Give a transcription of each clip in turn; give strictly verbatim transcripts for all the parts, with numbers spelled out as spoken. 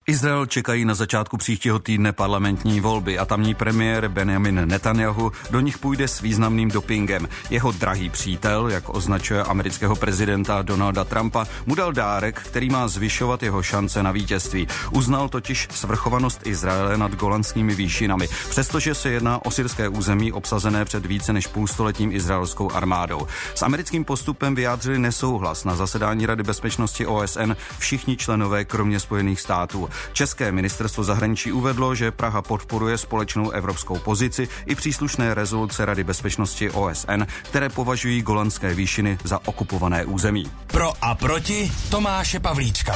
Izrael čekají na začátku příštího týdne parlamentní volby a tamní premiér Benjamin Netanjahu do nich půjde s významným dopingem. Jeho drahý přítel, jak označuje amerického prezidenta Donalda Trumpa, mu dal dárek, který má zvyšovat jeho šance na vítězství. Uznal totiž svrchovanost Izraele nad Golanskými výšinami, přestože se jedná o syrské území obsazené před více než půlstoletím izraelskou armádou. S americkým postupem vyjádřili nesouhlas na zasedání Rady bezpečnosti O S N všichni členové kromě Spojených států. České ministerstvo zahraničí uvedlo, že Praha podporuje společnou evropskou pozici i příslušné rezoluce Rady bezpečnosti O S N, které považují Golanské výšiny za okupované území. Pro a proti Tomáše Pavlíčka.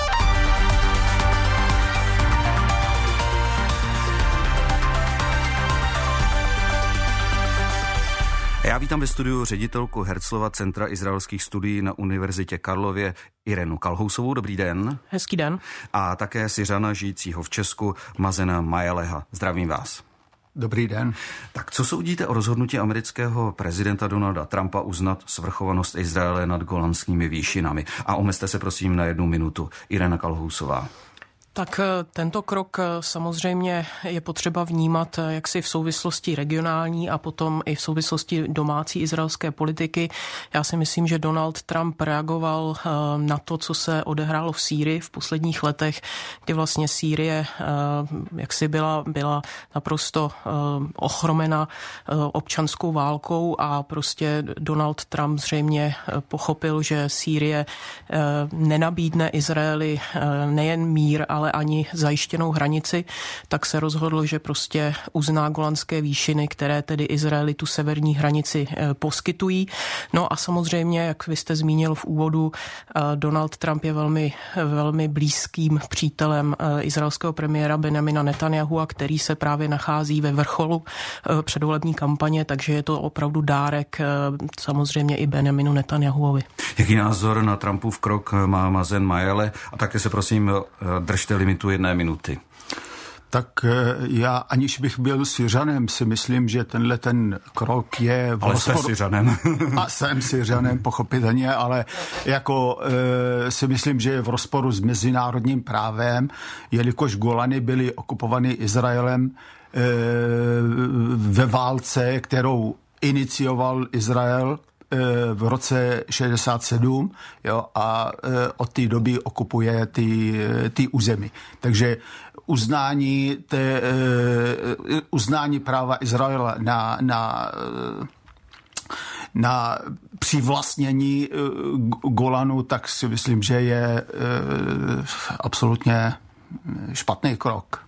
Já vítám ve studiu ředitelku Herzlova Centra izraelských studií na Univerzitě Karlově Irenu Kalhousovou. Dobrý den. Hezký den. A také Syřana žijícího v Česku Mazena Mayaleha. Zdravím vás. Dobrý den. Tak co soudíte o rozhodnutí amerického prezidenta Donalda Trumpa uznat svrchovanost Izraele nad Golanskými výšinami? A omezte se prosím na jednu minutu. Irena Kalhousová. Tak tento krok samozřejmě je potřeba vnímat jaksi v souvislosti regionální a potom i v souvislosti domácí izraelské politiky. Já si myslím, že Donald Trump reagoval na to, co se odehrálo v Sýrii v posledních letech, kdy vlastně Sýrie jaksi byla, byla naprosto ochromena občanskou válkou a prostě Donald Trump zřejmě pochopil, že Sýrie nenabídne Izraeli nejen mír, ale ale ani zajištěnou hranici, tak se rozhodl, že prostě uzná Golanské výšiny, které tedy Izraeli tu severní hranici e, poskytují. No a samozřejmě, jak vy jste zmínil v úvodu, e, Donald Trump je velmi, velmi blízkým přítelem e, izraelského premiéra Benjamina Netanjahua, který se právě nachází ve vrcholu e, předvolební kampaně, takže je to opravdu dárek e, samozřejmě i Benjaminu Netanjahuovi. Jaký názor na Trumpův krok má Mazen Mayale? A také se prosím držte limitu jedné minuty. Tak já, aniž bych byl Syřanem, si myslím, že tenhle ten krok je... Ale jste Syřanem. A jsem Syřanem, pochopitelně, ale jako e, si myslím, že je v rozporu s mezinárodním právem, jelikož Golany byly okupovány Izraelem e, ve válce, kterou inicioval Izrael v roce šedesát sedm, jo, a od té doby okupuje ty, ty území. Takže uznání, té, uznání práva Izraela na, na, na přivlastnění Golanu, tak si myslím, že je absolutně špatný krok.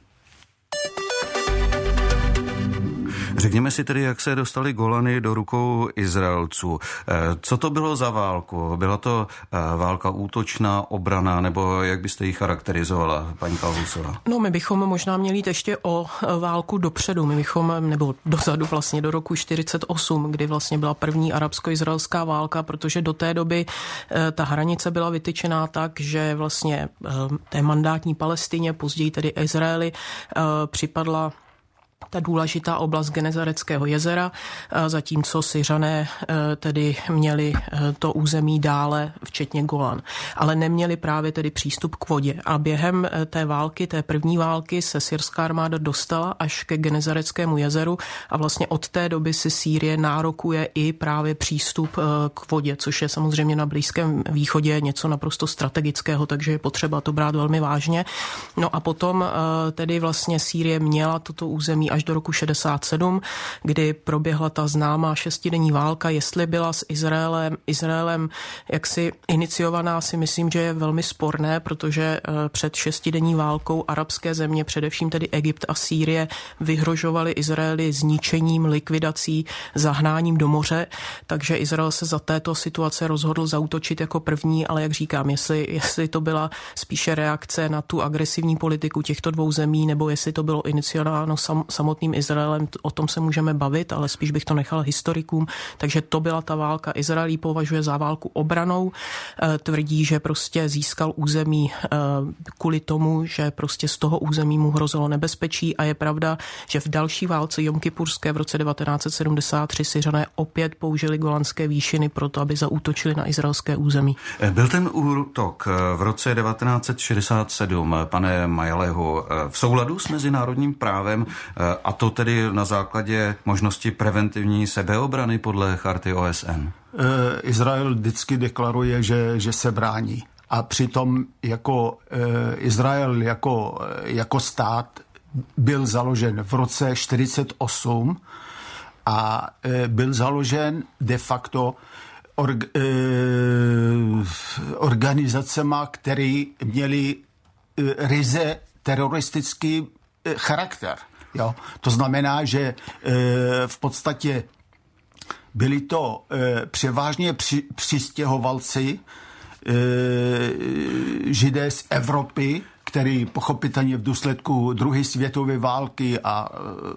Řekněme si tedy, jak se dostali Golany do rukou Izraelců. Co to bylo za válku? Byla to válka útočná, obrana, nebo jak byste ji charakterizovala, paní Kalhousová? No, my bychom možná měli jít ještě o válku dopředu. My bychom, nebo dozadu vlastně do roku čtyřicet osm, kdy vlastně byla první arabsko-izraelská válka, protože do té doby ta hranice byla vytyčená tak, že vlastně té mandátní Palestině, později tedy Izraeli, připadla ta důležitá oblast Genezareckého jezera, zatímco Syřané tedy měli to území dále, včetně Golan. Ale neměli právě tedy přístup k vodě. A během té války, té první války, se syrská armáda dostala až ke Genezareckému jezeru a vlastně od té doby si Sýrie nárokuje i právě přístup k vodě, což je samozřejmě na Blízkém východě něco naprosto strategického, takže je potřeba to brát velmi vážně. No a potom tedy vlastně Sýrie měla toto území až do roku šedesát sedm, kdy proběhla ta známá šestidenní válka. Jestli byla s Izraelem, Izraelem jaksi iniciovaná, si myslím, že je velmi sporné, protože před šestidenní válkou arabské země, především tedy Egypt a Sýrie, vyhrožovaly Izraeli zničením, likvidací, zahnáním do moře, takže Izrael se za této situace rozhodl zaútočit jako první, ale jak říkám, jestli, jestli to byla spíše reakce na tu agresivní politiku těchto dvou zemí, nebo jestli to bylo iniciováno sam, samotným Izraelem, o tom se můžeme bavit, ale spíš bych to nechal historikům. Takže to byla ta válka. Izrael ji považuje za válku obranou. Tvrdí, že prostě získal území kvůli tomu, že prostě z toho území mu hrozilo nebezpečí, a je pravda, že v další válce jomkipurské v roce devatenáct set sedmdesát tři Syřané opět použili Golanské výšiny proto, aby zaútočili na izraelské území. Byl ten útok v roce devatenáct set šedesát sedm, pane Majaleho, v souladu s mezinárodním právem, a to tedy na základě možnosti preventivní sebeobrany podle charty O S N? Izrael vždycky deklaruje, že, že se brání. A přitom jako Izrael jako, jako stát byl založen v roce čtyřicet osm a byl založen de facto org, eh, organizacema, které měly eh, ryze teroristický eh, charakter. Jo? To znamená, že eh, v podstatě byli to eh, převážně při, přistěhovalci, eh, židé z Evropy, který pochopitelně v důsledku druhé světové války a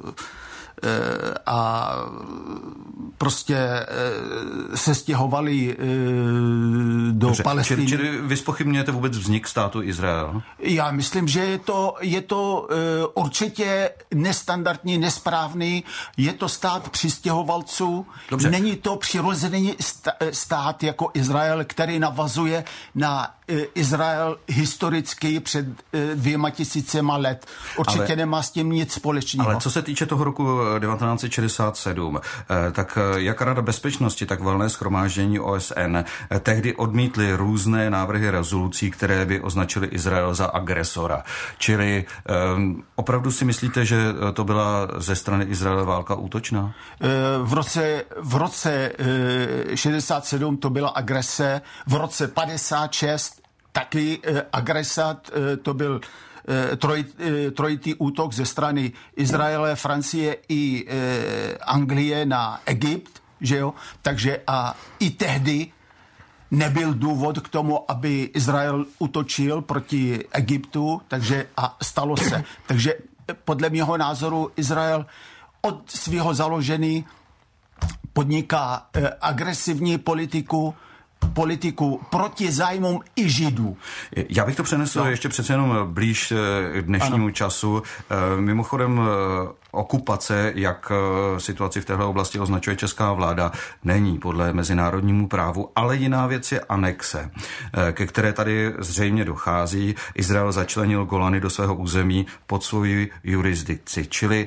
a prostě se stěhovali do Dobře, Palestiny. Čili, čili vy zpochybňujete vůbec vznik státu Izrael? Já myslím, že je to, je to určitě nestandardní, nesprávný. Je to stát přistěhovalců. Dobře. Není to přirozený stát jako Izrael, který navazuje na Izrael historicky před dvěma tisícema let. Určitě ale, nemá s tím nic společného. Ale co se týče toho roku devatenáct set šedesát sedm, tak jak Rada bezpečnosti, tak Valné shromáždění O S N tehdy odmítly různé návrhy rezolucí, které by označily Izrael za agresora. Čili um, opravdu si myslíte, že to byla ze strany Izraele válka útočná? V roce, v roce šedesát sedm to byla agrese, v roce padesát šest taky agresa, to byl Troj, trojitý útok ze strany Izraele, Francie i e, Anglie na Egypt, že jo? Takže a i tehdy nebyl důvod k tomu, aby Izrael útočil proti Egyptu, takže a stalo se. Takže podle mého názoru Izrael od svého založení podniká e, agresivní politiku, politiku proti zájmům i Židů. Já bych to přenesl no. ještě přece jenom blíž k dnešnímu ano. času. Mimochodem okupace, jak situaci v téhle oblasti označuje česká vláda, není podle mezinárodnímu právu, ale jiná věc je anexe, ke které tady zřejmě dochází. Izrael začlenil Golany do svého území pod svoji jurisdikci, čili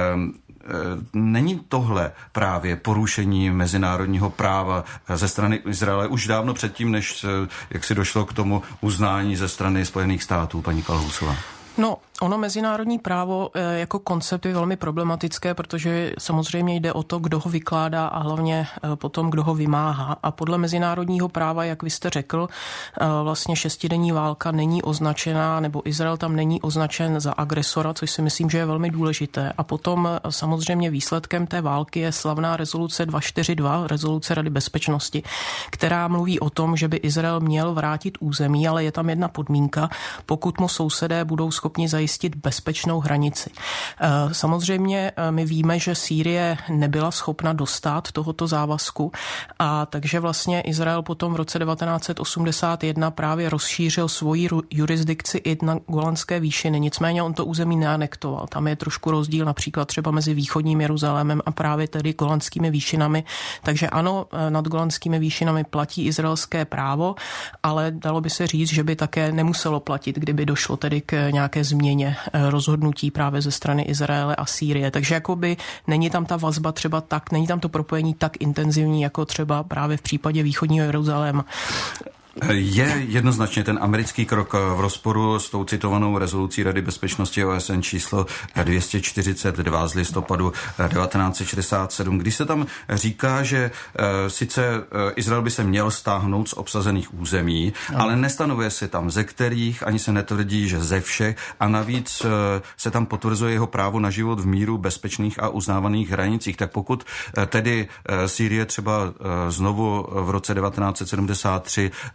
není tohle právě porušení mezinárodního práva ze strany Izraele už dávno předtím, než jak si došlo k tomu uznání ze strany Spojených států, paní Kalhousová? No, ono mezinárodní právo jako koncept je velmi problematické, protože samozřejmě jde o to, kdo ho vykládá a hlavně potom, kdo ho vymáhá. A podle mezinárodního práva, jak vy jste řekl, vlastně šestidenní válka není označená, nebo Izrael tam není označen za agresora, což si myslím, že je velmi důležité. A potom samozřejmě výsledkem té války je slavná rezoluce dva čtyři dva, rezoluce Rady bezpečnosti, která mluví o tom, že by Izrael měl vrátit území, ale je tam jedna podmínka, pokud mu sousedé budou schopni zajistit bezpečnou hranici. Samozřejmě my víme, že Sýrie nebyla schopna dostát tohoto závazku, a takže vlastně Izrael potom v roce devatenáct set osmdesát jedna právě rozšířil svoji jurisdikci i na Golanské výšiny. Nicméně on to území neanektoval. Tam je trošku rozdíl například třeba mezi východním Jeruzalémem a právě tedy Golanskými výšinami. Takže ano, nad Golanskými výšinami platí izraelské právo, ale dalo by se říct, že by také nemuselo platit, kdyby došlo tedy k nějaké změně rozhodnutí právě ze strany Izraele a Sýrie. Takže jakoby není tam ta vazba třeba tak, není tam to propojení tak intenzivní, jako třeba právě v případě východního Jeruzaléma. Je jednoznačně ten americký krok v rozporu s tou citovanou rezolucí Rady bezpečnosti O S N číslo dvě stě čtyřicet dva z listopadu devatenáct set šedesát sedm, když se tam říká, že e, sice Izrael by se měl stáhnout z obsazených území, no. ale nestanovuje se tam ze kterých, ani se netvrdí, že ze všech, a navíc e, se tam potvrzuje jeho právo na život v míru, bezpečných a uznávaných hranicích. Tak pokud e, tedy e, Sýrie třeba e, znovu v roce devatenáct set sedmdesát tři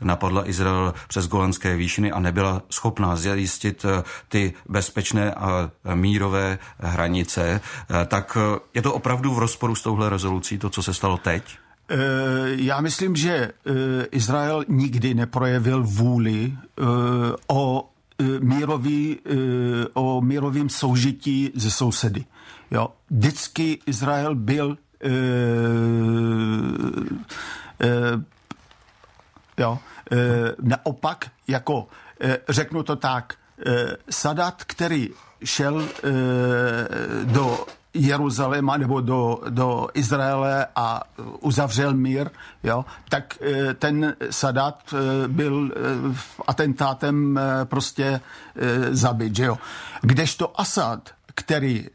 napadla Izrael přes Golanské výšiny a nebyla schopná zajistit ty bezpečné a mírové hranice, tak je to opravdu v rozporu s touhle rezolucí, to, co se stalo teď? Já myslím, že Izrael nikdy neprojevil vůli o mírový, o mírovým soužití ze sousedy. Jo. Vždycky Izrael byl e, e, jo, e, naopak, jako e, řeknu to tak, e, Sadat, který šel e, do Jeruzaléma nebo do, do Izraele a uzavřel mír, jo, tak ten Sadat byl atentátem prostě zabit, že jo. Kdežto Asad, který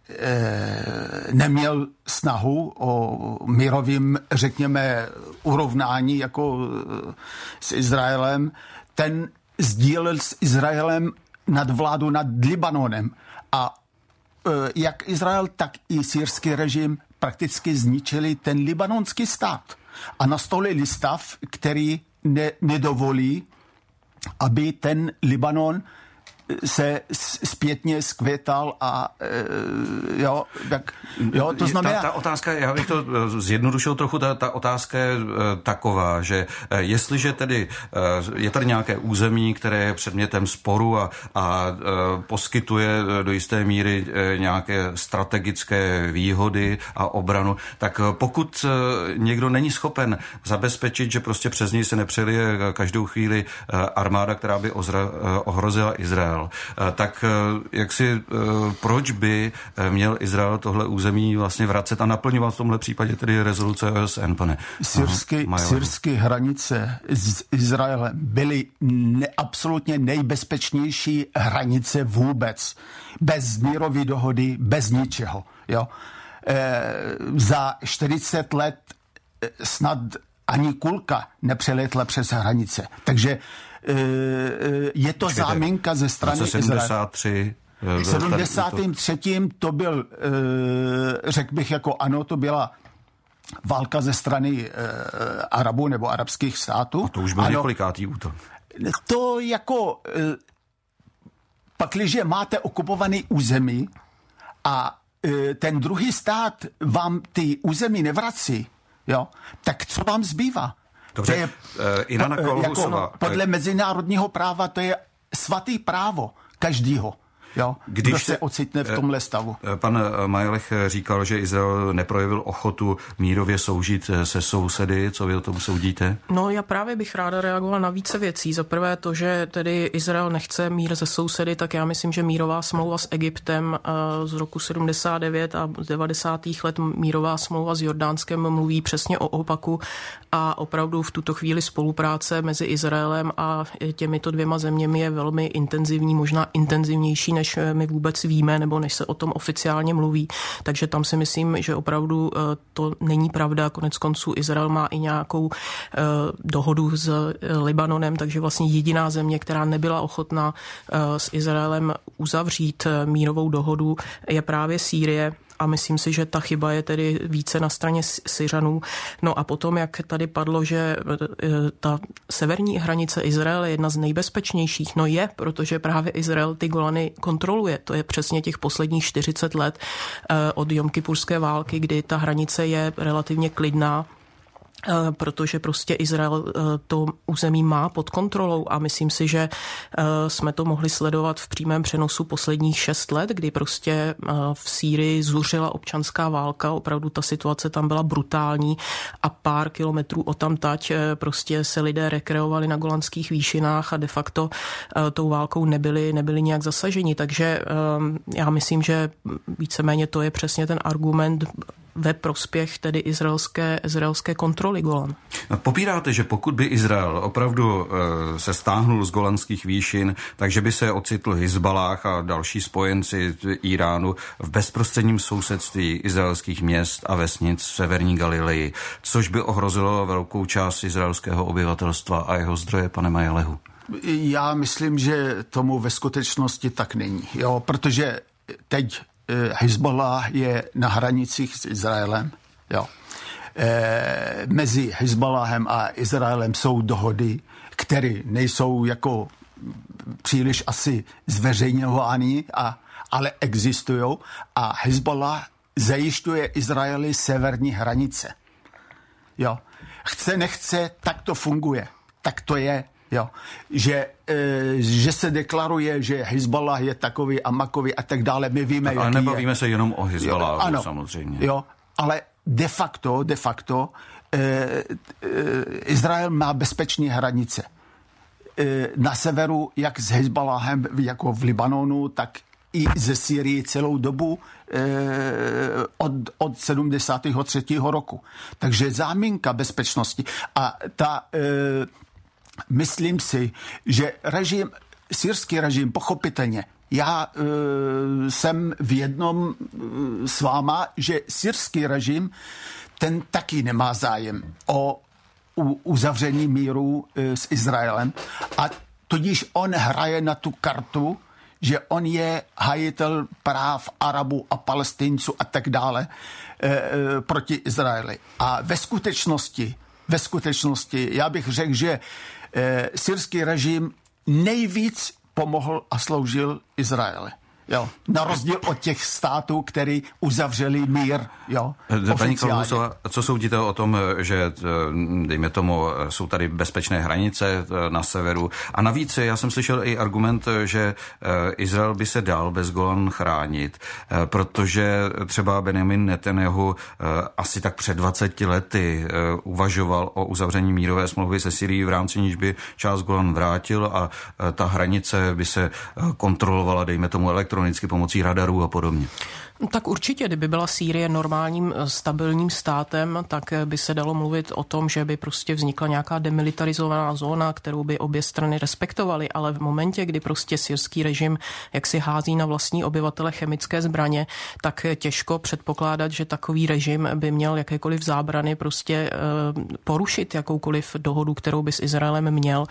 neměl snahu o mírovým, řekněme, urovnání jako s Izraelem, ten sdílel s Izraelem nadvládu nad Libanonem a jak Izrael, tak i syrský režim prakticky zničili ten libanonský stát a nastolili stav, který ne, nedovolí, aby ten Libanon se zpětně zkvětal a jo, tak, jo, to znamená... Ta, ta otázka, já bych to zjednodušil trochu, ta, ta otázka je taková, že jestliže tedy je tady nějaké území, které je předmětem sporu a, a poskytuje do jisté míry nějaké strategické výhody a obranu, tak pokud někdo není schopen zabezpečit, že prostě přes něj se nepřelije každou chvíli armáda, která by ozra, ohrozila Izrael, tak jak si, proč by měl Izrael tohle území vlastně vracet a naplňovat v tomhle případě tedy rezoluce O S N, pane? Syrské hranice s Izraelem byly ne, absolutně nejbezpečnější hranice vůbec. Bez mírové dohody, bez ničeho. Jo? E, za čtyřicet let snad ani kulka nepřeletla přes hranice. Takže je to Počkejte, záminka ze strany sedmdesát tři Izraele. V sedmdesátém třetím to byl, řekl bych jako ano, to byla válka ze strany Arabů nebo arabských států. A to už byl ano, několikátý útok. To jako pakliže máte okupovaný území a ten druhý stát vám ty území nevrací, jo, tak co vám zbývá? Dobře, je, Ilana Kolhusová. Jako, podle mezinárodního práva to je svatý právo každýho. Jo, když kdo se ocitne v tomhle stavu. Pan Majlech říkal, že Izrael neprojevil ochotu mírově soužít se sousedy. Co vy o tom soudíte? No, já právě bych ráda reagovala na více věcí. Za prvé to, že tedy Izrael nechce mír se sousedy, tak já myslím, že mírová smlouva s Egyptem z roku sedmdesát devět a z devadesátých let mírová smlouva s Jordánskem mluví přesně o opaku a opravdu v tuto chvíli spolupráce mezi Izraelem a těmito dvěma zeměmi je velmi intenzivní, možná intenzivnější, než my vůbec víme, nebo než se o tom oficiálně mluví. Takže tam si myslím, že opravdu to není pravda. Konec konců Izrael má i nějakou dohodu s Libanonem, takže vlastně jediná země, která nebyla ochotná s Izraelem uzavřít mírovou dohodu, je právě Sýrie. A myslím si, že ta chyba je tedy více na straně Syřanů. No a potom, jak tady padlo, že ta severní hranice Izraele je jedna z nejbezpečnějších, no je, protože právě Izrael ty Golany kontroluje. To je přesně těch posledních čtyřicet let od jomkipurské války, kdy ta hranice je relativně klidná, protože prostě Izrael to území má pod kontrolou a myslím si, že jsme to mohli sledovat v přímém přenosu posledních šest let, kdy prostě v Sýrii zuřila občanská válka, opravdu ta situace tam byla brutální a pár kilometrů odtamtať prostě se lidé rekreovali na Golanských výšinách a de facto tou válkou nebyli, nebyli nějak zasaženi, takže já myslím, že víceméně to je přesně ten argument ve prospěch tedy izraelské, izraelské kontroly Golan. Popíráte, že pokud by Izrael opravdu e, se stáhnul z Golanských výšin, takže by se ocitl Hizbalách a další spojenci Iránu v bezprostředním sousedství izraelských měst a vesnic v severní Galileji, což by ohrozilo velkou část izraelského obyvatelstva a jeho zdroje, pane Majelehu? Já myslím, že tomu ve skutečnosti tak není, jo, protože teď Hizballah je na hranicích s Izraelem. Jo. E, mezi Hizballahem a Izraelem jsou dohody, které nejsou jako příliš asi zveřejňovány, a, ale existují. A Hezbollah zajišťuje Izraeli severní hranice. Jo. Chce, nechce, tak to funguje. Tak to je. Jo. Že, e, že se deklaruje, že Hezbollah je takový a makový a tak dále. My víme, ale nebavíme je. se jenom o Hezbollahu, ano, samozřejmě. Jo, ale de facto, de facto e, e, Izrael má bezpečné hranice. E, na severu, jak s Hezbollahem, jako v Libanonu, tak i ze Sýrii celou dobu e, od, od sedmdesátého třetího roku. Takže záminka bezpečnosti. A ta... E, Myslím si, že režim, syrský režim, pochopitelně, já e, jsem v jednom e, s váma, že syrský režim, ten taky nemá zájem o u, uzavření míru e, s Izraelem a tudíž on hraje na tu kartu, že on je hajitel práv Arabů a Palestinců a tak dále e, e, proti Izraeli. A ve skutečnosti, ve skutečnosti, já bych řekl, že E, syrský režim nejvíc pomohl a sloužil Izraeli. Jo. Na rozdíl od těch států, který uzavřeli mír. Jo, paní Kalhusová, co soudíte o tom, že dejme tomu, jsou tady bezpečné hranice na severu a navíc já jsem slyšel i argument, že Izrael by se dal bez Golan chránit, protože třeba Benjamin Netanyahu asi tak před dvaceti lety uvažoval o uzavření mírové smlouvy se Syrií, v rámci níž by část Golan vrátil a ta hranice by se kontrolovala, dejme tomu, elektronicky pomocí radarů a podobně. Tak určitě, kdyby byla Sýrie normálním stabilním státem, tak by se dalo mluvit o tom, že by prostě vznikla nějaká demilitarizovaná zóna, kterou by obě strany respektovaly, ale v momentě, kdy prostě syrský režim jaksi hází na vlastní obyvatele chemické zbraně, tak těžko předpokládat, že takový režim by měl jakékoliv zábrany prostě porušit jakoukoliv dohodu, kterou by s Izraelem měl.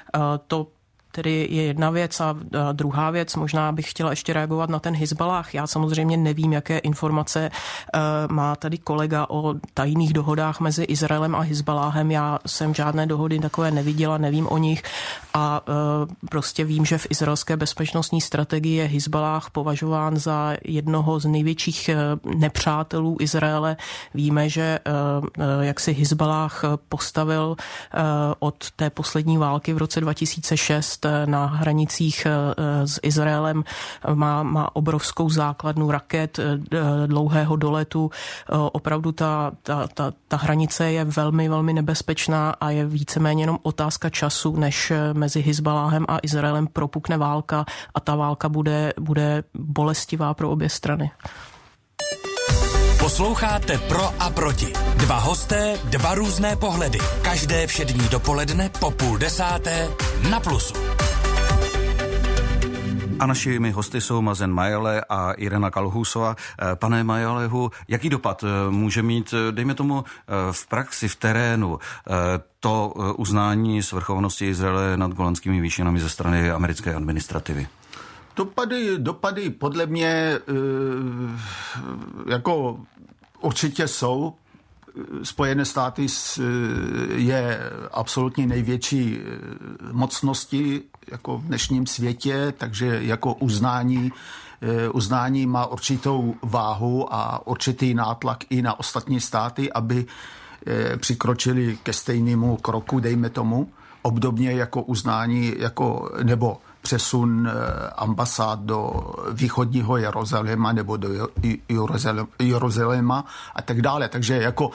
To tedy je jedna věc a druhá věc, možná bych chtěla ještě reagovat na ten Hezbollah. Já samozřejmě nevím, jaké informace uh, má tady kolega o tajných dohodách mezi Izraelem a Hezbollahem. Já jsem žádné dohody takové neviděla, nevím o nich a uh, prostě vím, že v izraelské bezpečnostní strategii je Hezbollah považován za jednoho z největších uh, nepřátelů Izraele. Víme, že uh, jak si Hezbollah postavil uh, od té poslední války v roce dva tisíce šest na hranicích s Izraelem, má, má obrovskou základnu raket dlouhého doletu. Opravdu ta, ta, ta, ta hranice je velmi, velmi nebezpečná a je víceméně jenom otázka času, než mezi Hezbollahem a Izraelem propukne válka a ta válka bude, bude bolestivá pro obě strany. Posloucháte Pro a proti. Dva hosté, dva různé pohledy. Každé všední dopoledne po půl desáté na Plusu. A našimi hosty jsou Mazen Mayalleh a Irena Kalhusová. Pane Mayallehu, jaký dopad může mít, dejme tomu, v praxi, v terénu, to uznání svrchovanosti Izraele nad Golanskými výšinami ze strany americké administrativy? Dopady, dopady podle mě jako určitě jsou. Spojené státy je absolutně největší mocností jako v dnešním světě, takže jako uznání, uznání má určitou váhu a určitý nátlak i na ostatní státy, aby přikročili ke stejnému kroku, dejme tomu, obdobně jako uznání, jako, nebo přesun ambasád do východního Jeruzaléma nebo do Jeruzaléma a tak dále. Takže jako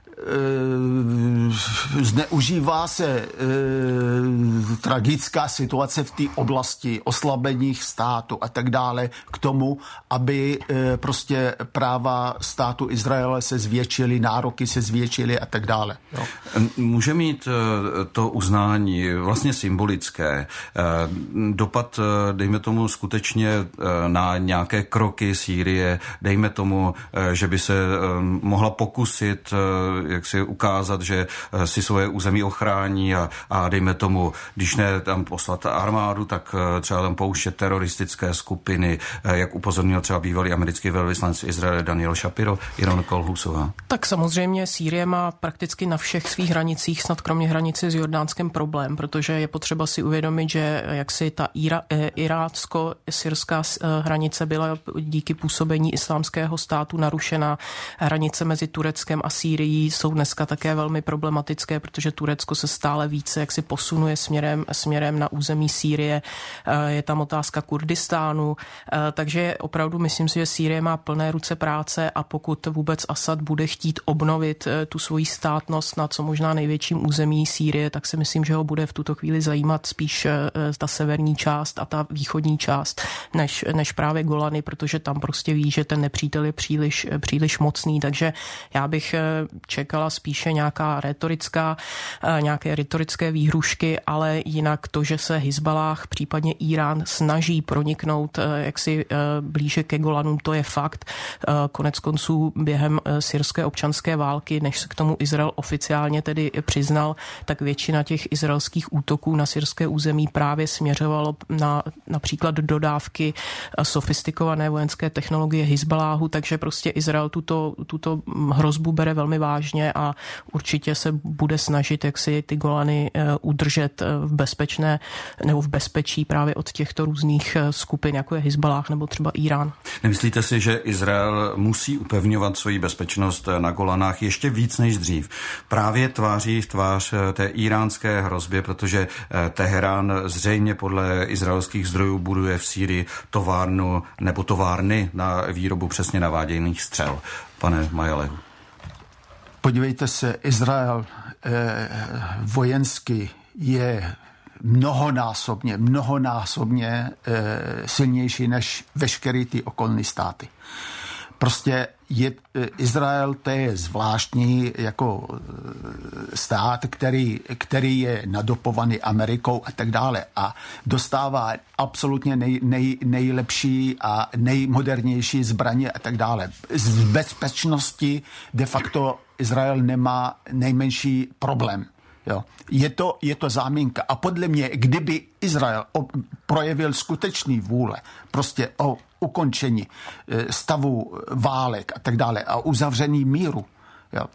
e, zneužívá se e, tragická situace v té oblasti oslabených států a tak dále k tomu, aby e, prostě práva státu Izraele se zvětšily, nároky se zvětšily a tak dále. Jo. Může mít to uznání vlastně symbolické dopad, dejme tomu, skutečně na nějaké kroky Sýrie, dejme tomu, že by se mohla pokusit jak si ukázat, že si svoje území ochrání a, a dejme tomu, když ne tam poslat armádu, tak třeba tam pouštět teroristické skupiny, jak upozornil třeba bývalý americký velvyslanec v Izraeli Daniel Shapiro, Iron Kolhusová. Tak samozřejmě Sýrie má prakticky na všech svých hranicích, snad kromě hranice s Jordánskem, problém, protože je potřeba si uvědomit, že jaksi ta Ira, irácko-syrská hranice byla díky působení islámského státu narušena. Hranice mezi Tureckem a Sýrií jsou dneska také velmi problematické, protože Turecko se stále více jaksi posunuje směrem, směrem na území Sýrie. Je tam otázka Kurdistánu, takže opravdu myslím si, že Sýrie má plné ruce práce a pokud vůbec Asad bude chtít obnovit tu svoji státnost na co možná největším území Sýrie, tak si myslím, že ho bude v tuto chvíli zajímat spíš ta severní část a ta východní část, než, než právě Golany, protože tam prostě ví, že ten nepřítel je příliš, příliš mocný, takže já bych čekala spíše nějaká retorická, nějaké retorické výhrušky, ale jinak to, že se Hizbalách, případně Irán snaží proniknout jaksi blíže ke Golanům, to je fakt. Konec konců během syrské občanské války, než se k tomu Izrael oficiálně tedy přiznal, tak většina těch izraelských útoků na syrské území právě směřovalo na například dodávky sofistikované vojenské technologie Hizbaláhu, takže prostě Izrael tuto, tuto hrozbu bere velmi vážně a určitě se bude snažit, jak si ty Golany udržet v bezpečné nebo v bezpečí právě od těchto různých skupin, jako je Hizbalách nebo třeba Irán. Nemyslíte si, že Izrael musí upevňovat svoji bezpečnost na Golanách ještě víc než dřív? Právě tváří v tvář té iránské hrozbě, protože Teherán zřejmě podle izraelských zdrojů buduje v Sýrii továrnu nebo továrny na výrobu přesně naváděných střel. Pane Majalehu. Podívejte se, Izrael eh, vojensky je mnohonásobně, mnohonásobně eh, silnější než veškeré ty okolní státy. Prostě je, Izrael to je zvláštní jako stát, který, který je nadopovaný Amerikou a tak dále a dostává absolutně nej, nej, nejlepší a nejmodernější zbraně a tak dále. Z bezpečnosti de facto Izrael nemá nejmenší problém. Jo. Je to, je to záminka. A podle mě, kdyby Izrael projevil skutečný vůle prostě o ukončení stavu válek a tak dále a uzavření míru, jo,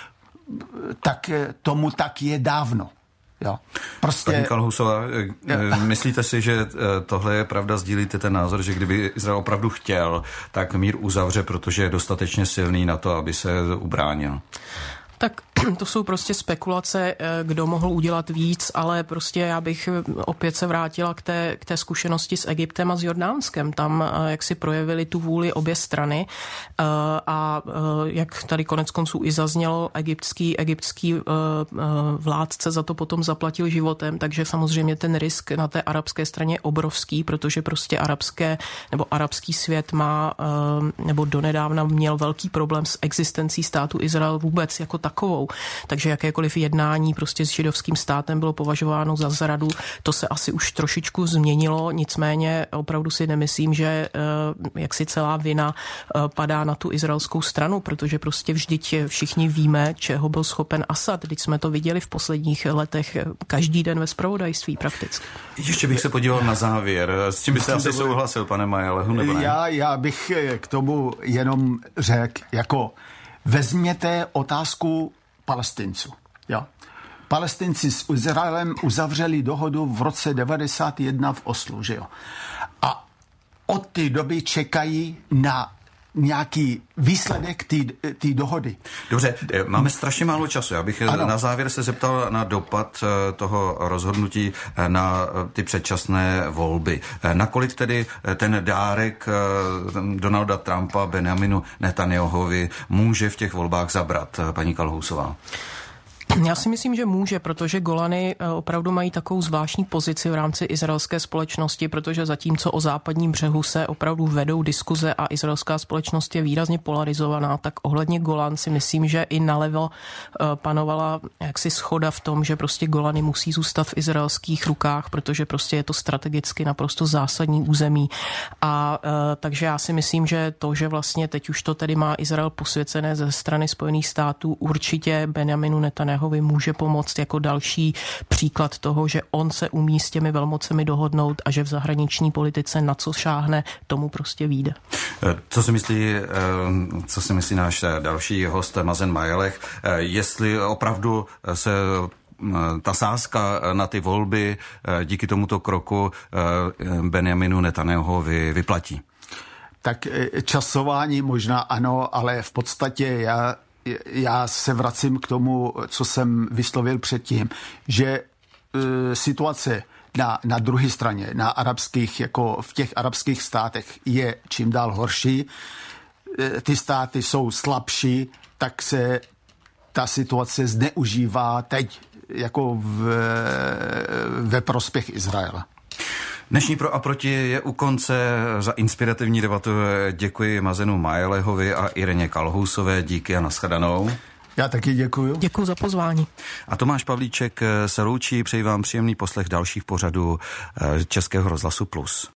tak tomu tak je dávno. Jo. Prostě... Paní Kolhusová, myslíte si, že tohle je pravda, sdílíte ten názor, že kdyby Izrael opravdu chtěl, tak mír uzavře, protože je dostatečně silný na to, aby se ubránil? Tak to jsou prostě spekulace, kdo mohl udělat víc, ale prostě já bych opět se vrátila k té, k té zkušenosti s Egyptem a s Jordánskem. Tam, jak si projevili tu vůli obě strany a jak tady konec konců i zaznělo, egyptský, egyptský vládce za to potom zaplatil životem, takže samozřejmě ten risk na té arabské straně je obrovský, protože prostě arabské nebo arabský svět má nebo donedávna měl velký problém s existencí státu Izrael vůbec jako takovou. Takže jakékoliv jednání prostě s židovským státem bylo považováno za zradu. To se asi už trošičku změnilo, nicméně opravdu si nemyslím, že jak si celá vina padá na tu izraelskou stranu, protože prostě vždyť všichni víme, čeho byl schopen Asad. Teď jsme to viděli v posledních letech každý den ve zpravodajství prakticky. Ještě bych se podíval na závěr. S čím byste asi souhlasil, pane Majalehu, nebo ne? Já, já bych k tomu jenom řekl, jako vezměte otázku Palestinců. Jo. Palestinci s Izraelem uzavřeli dohodu v roce devadesát jedna v Oslu, že jo. A od té doby čekají na nějaký výsledek té dohody. Dobře, máme strašně málo času. Já bych ano. na závěr se zeptal na dopad toho rozhodnutí na ty předčasné volby. Nakolik tedy ten dárek Donalda Trumpa Benjaminu Netanjahovi může v těch volbách zabrat, paní Kolhusová? Já si myslím, že může, protože Golany opravdu mají takovou zvláštní pozici v rámci izraelské společnosti, protože zatímco o západním břehu se opravdu vedou diskuze a izraelská společnost je výrazně polarizovaná, tak ohledně Golan si myslím, že i nalevo panovala jaksi shoda v tom, že prostě Golany musí zůstat v izraelských rukách, protože prostě je to strategicky naprosto zásadní území. A takže já si myslím, že to, že vlastně teď už to tedy má Izrael posvěcené ze strany Spojených států, určitě Benjaminu Netanjahovi může pomoct jako další příklad toho, že on se umí s těmi velmocemi dohodnout a že v zahraniční politice na co šáhne, tomu prostě vyjde. Co si myslí, co si myslí náš další host Mazen Majelech, jestli opravdu se ta sázka na ty volby díky tomuto kroku Benjaminu Netanjahovi vyplatí? Tak časování možná ano, ale v podstatě já, já se vracím k tomu, co jsem vyslovil předtím, že e, situace na, na druhé straně, na arabských, jako v těch arabských státech je čím dál horší. E, ty státy jsou slabší, tak se ta situace zneužívá teď jako v, ve prospěch Izraela. Dnešní Pro a proti je u konce. Za inspirativní debatu děkuji Mazenu Majelehovi a Ireně Kalhousové. Díky a nashledanou. Já taky děkuji. Děkuji za pozvání. A Tomáš Pavlíček se loučí. Přeji vám příjemný poslech dalších pořadů Českého rozhlasu Plus.